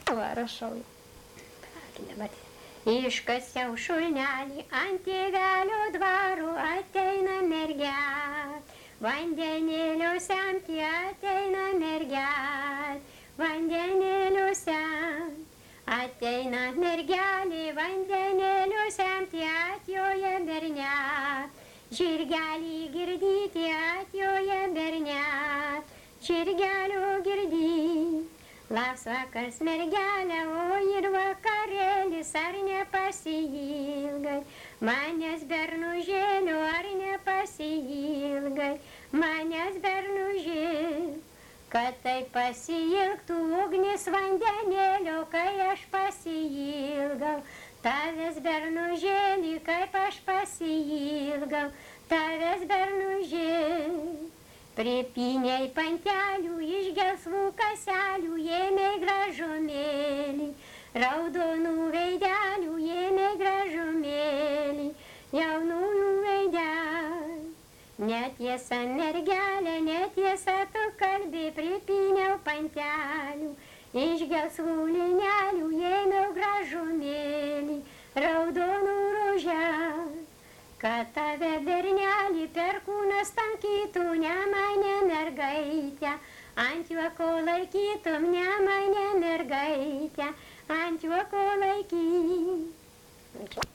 Va, rašau. Dabar. Iškasiau šulnelį ant tėvelio dvaro, ateina mergelė. Vandenėlio semti ateina mergelė. Vandenėlio semti ateina mergelė. Vandenėlio semti atjoja bernelė. Žirgelį girdyti atjoja bernelė. Žirgelio girdyti. Labas vakars mergelė, o ir vakarėlis, ar nepasiilgai? Manęs bernužėlių, ar nepasiilgai? Manęs bernužėlių, kad tai pasiilgtų ugnis vandenėlio, kai aš pasiilgau. Tavęs bernužėlį, kaip aš pasiilgau, tavęs bernužėlį. Pripyniai pantelių iš gelsvų kaselių ėmė gražumėlį, raudonų veidelių ėmė gražumėlį, jaunųjų veidelių. Netiesa mergelė, netiesa tu kalbi, pripyniau pantelių, iš gelsvų linelių ėmiau gražumėlį, raudonų roželių. Kad tave bernelį per kūną stankytų, ne mane mergaitę, ant juoko laikytum, ne mane mergaitę, ant juoko laikytum.